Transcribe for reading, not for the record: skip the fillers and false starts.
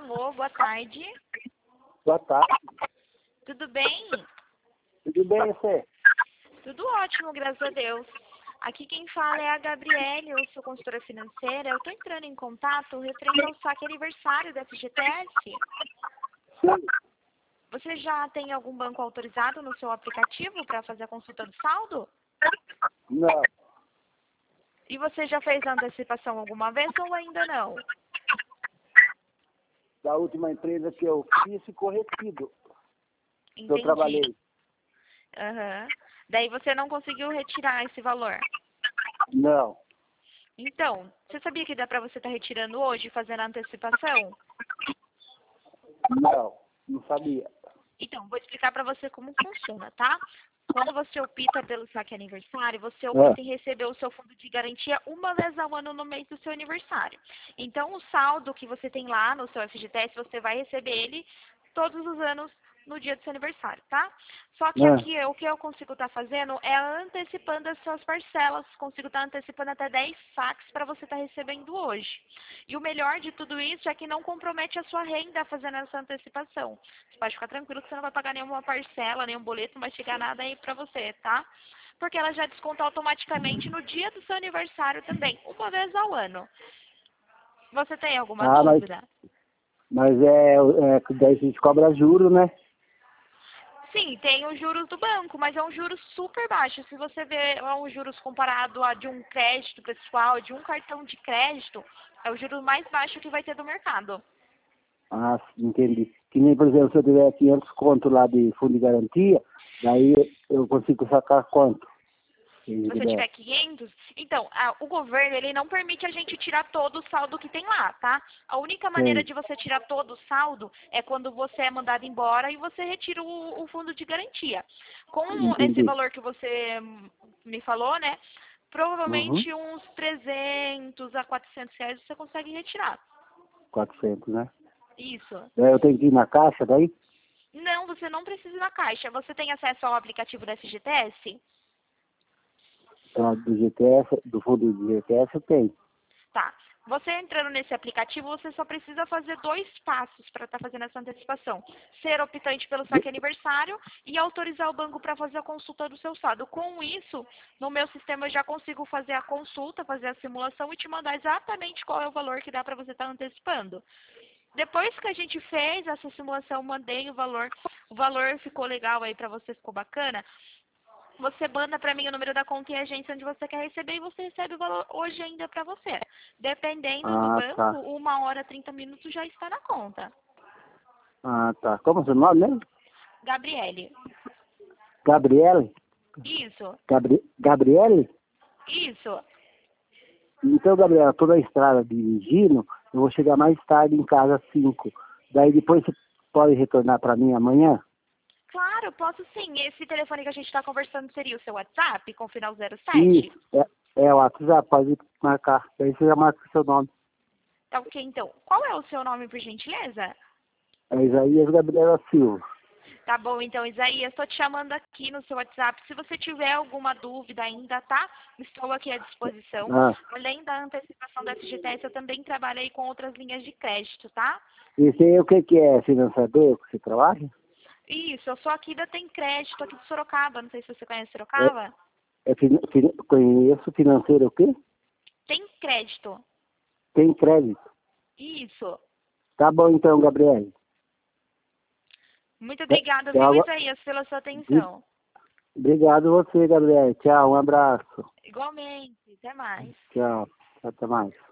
Alô, boa tarde. Boa tarde. Tudo bem? Tudo bem, você? Tudo ótimo, graças a Deus. Aqui quem fala é a Gabriele, eu sou consultora financeira. Eu estou entrando em contato referente ao saque aniversário da FGTS. Sim. Você já tem algum banco autorizado no seu aplicativo para fazer a consulta do saldo? Não, E você já fez a antecipação alguma vez ou ainda não? da última empresa que eu fiz ficou retido. Que eu Entendi. trabalhei. Aham. Daí você não conseguiu retirar esse valor. Não, Então, você sabia que dá para você estar retirando hoje, fazendo a antecipação? não sabia. Então, vou explicar para você como funciona, tá? Quando você opta pelo saque aniversário, você opta em receber o seu fundo de garantia uma vez ao ano no mês do seu aniversário. Então, o saldo que você tem lá no seu FGTS, você vai receber ele todos os anos no dia do seu aniversário, tá? Só que aqui, o que eu consigo estar fazendo é antecipando as suas parcelas. Consigo estar antecipando até 10 saques para você estar recebendo hoje. E o melhor de tudo isso é que não compromete a sua renda fazendo essa antecipação. Você pode ficar tranquilo que você não vai pagar nenhuma parcela, nenhum boleto, não vai chegar nada aí pra você, tá? Porque ela já desconta automaticamente no dia do seu aniversário também, uma vez ao ano. Você tem alguma dúvida? Mas que daí a gente cobra juros, né? Sim, tem os juros do banco, mas é um juros super baixo. Se você ver os juros comparado a de um crédito pessoal, de um cartão de crédito, é o juro mais baixo que vai ter do mercado. Ah, sim, entendi. Que nem, por exemplo, se eu tiver 500 conto lá de fundo de garantia, daí eu consigo sacar quanto? Se você tiver 500, então, o governo, ele não permite a gente tirar todo o saldo que tem lá, tá? A única maneira Sim. de você tirar todo o saldo é quando você é mandado embora e você retira o fundo de garantia. Com esse Entendi. valor que você me falou, né? Uhum. Provavelmente uns 300 a 400 reais você consegue retirar. 400, né? Isso. Daí eu tenho que ir na caixa daí? Não, você não precisa ir na caixa. Você tem acesso ao aplicativo da FGTS? Então, do GTS, do fundo de GTS eu tenho. Tá. Você entrando nesse aplicativo, você só precisa fazer 2 passos para estar fazendo essa antecipação. Ser optante pelo saque aniversário e autorizar o banco para fazer a consulta do seu saldo. Com isso, no meu sistema eu já consigo fazer a consulta, fazer a simulação e te mandar exatamente qual é o valor que dá para você estar antecipando. Depois que a gente fez essa simulação, mandei o valor ficou legal aí para você, ficou bacana. Você manda para mim o número da conta e agência onde você quer receber e você recebe o valor hoje ainda para você. Dependendo do Ah, banco, tá. 1 hora, 30 minutos já está na conta. Ah, tá. Como é o seu nome mesmo? Gabriele. Gabriele? Isso. Gabriele? Isso. Então, Gabriela, toda a estrada dirigindo, eu vou chegar mais tarde em casa às 5. Daí depois você pode retornar para mim amanhã? Claro, posso sim. Esse telefone que a gente está conversando seria o seu WhatsApp com final 07? Isso. É o WhatsApp, pode marcar. Daí você já marca o seu nome. Tá ok, então. Qual é o seu nome, por gentileza? É Isaías Gabriela Silva. Tá bom, então, Isaías, estou te chamando aqui no seu WhatsApp. Se você tiver alguma dúvida ainda, tá? Estou aqui à disposição. Ah, Além da antecipação da FGTS, eu também trabalho aí com outras linhas de crédito, tá? esse aí o que que é? Financiador que você trabalha? Isso, eu sou aqui da Tem Crédito, aqui de Sorocaba. Não sei se você conhece É, Sorocaba. conheço financeiro o quê? Tem Crédito. Tem crédito. Isso. Tá bom então, Gabriel. Muito obrigada, viu, Tchau. Isaías, pela sua atenção. Obrigado você, Gabriel. Tchau, um abraço. Igualmente. Até mais. Tchau. Até mais.